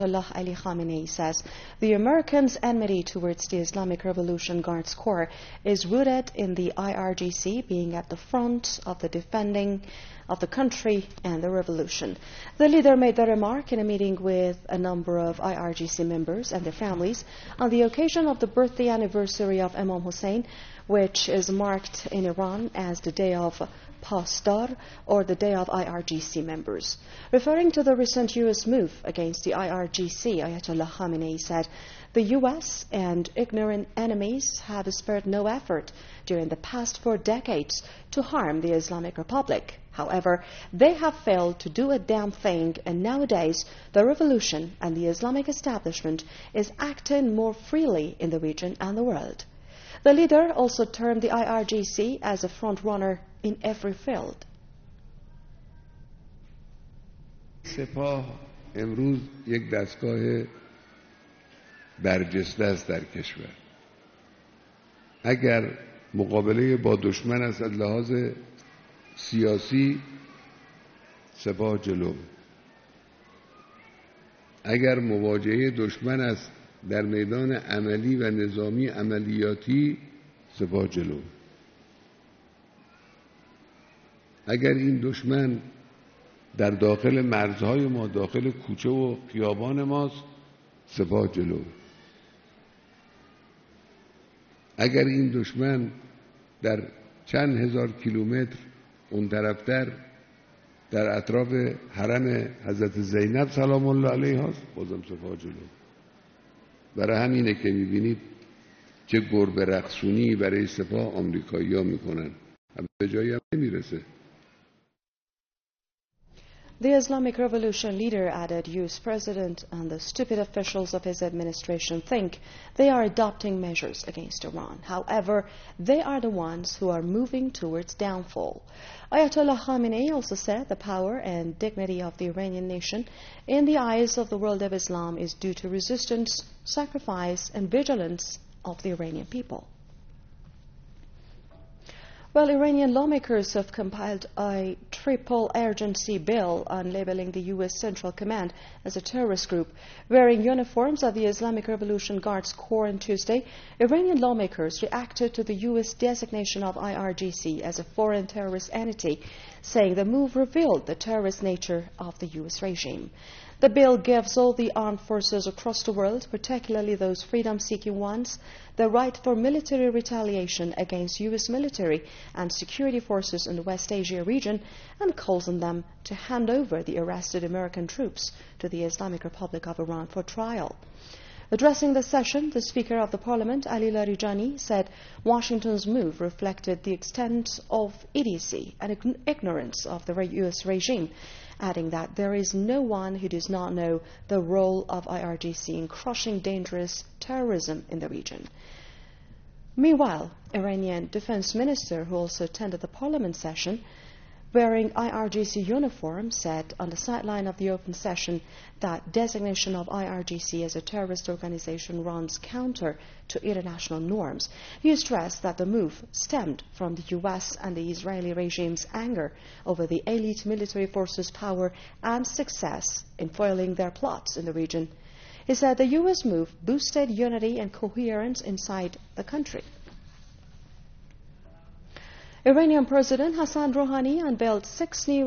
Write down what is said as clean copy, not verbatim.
Ayatollah Ali Khamenei says the Americans' enmity towards the Islamic Revolution Guards Corps is rooted in the IRGC being at the front of the defending of the country and the revolution. The leader made the remark in a meeting with a number of IRGC members and their families on the occasion of the birthday anniversary of Imam Hussein, which is marked in Iran as the Day of Pasdar, or the Day of IRGC members. Referring to the recent U.S. move against the IRGC, Ayatollah Khamenei said the U.S. and ignorant enemies have spared no effort during the past 4 decades to harm the Islamic Republic. However, they have failed to do a damn thing, and nowadays the revolution and the Islamic establishment is acting more freely in the region and the world. The leader also termed the IRGC as a front-runner in every field. سپاه امروز یک دستگاه برجسته است در کشور. اگر مقابله با دشمن است از لحاظ سیاسی، سپاه جلو. اگر مواجهه دشمن است در میدان عملی و نظامی عملیاتی، سپاه جلو. اگر این دشمن در داخل مرزهای ما، داخل کوچه و خیابان ماست، سپاه جلو. اگر این دشمن در چند هزار کیلومتر اون طرفتر در اطراف حرم حضرت زینب سلام الله علیها است، بازم سپاه جلو. برای همینه که میبینید چه گربه رقصونی برای سپاه آمریکایی‌ها میکنن، به جایی هم نمیرسه. The Islamic Revolution leader added US President and the stupid officials of his administration think they are adopting measures against Iran. However, they are the ones who are moving towards downfall. Ayatollah Khamenei also said the power and dignity of the Iranian nation in the eyes of the world of Islam is due to resistance, sacrifice, and vigilance of the Iranian people. Well, Iranian lawmakers have compiled a triple urgency bill on labeling the U.S. Central Command as a terrorist group. Wearing uniforms of the Islamic Revolution Guards Corps on Tuesday, Iranian lawmakers reacted to the U.S. designation of IRGC as a foreign terrorist entity, saying the move revealed the terrorist nature of the U.S. regime. The bill gives all the armed forces across the world, particularly those freedom-seeking ones, the right for military retaliation against U.S. military and security forces in the West Asia region, and calls on them to hand over the arrested American troops to the Islamic Republic of Iran for trial. Addressing the session, the Speaker of the Parliament, Ali Larijani, said Washington's move reflected the extent of idiocy and ignorance of the U.S. regime, adding that there is no one who does not know the role of IRGC in crushing dangerous terrorism in the region. Meanwhile, Iranian Defense Minister, who also attended the Parliament session, wearing IRGC uniform, said on the sideline of the open session that designation of IRGC as a terrorist organization runs counter to international norms. He stressed that the move stemmed from the U.S. and the Israeli regime's anger over the elite military forces' power and success in foiling their plots in the region. He said the U.S. move boosted unity and coherence inside the country. Iranian President Hassan Rouhani unveiled 6 new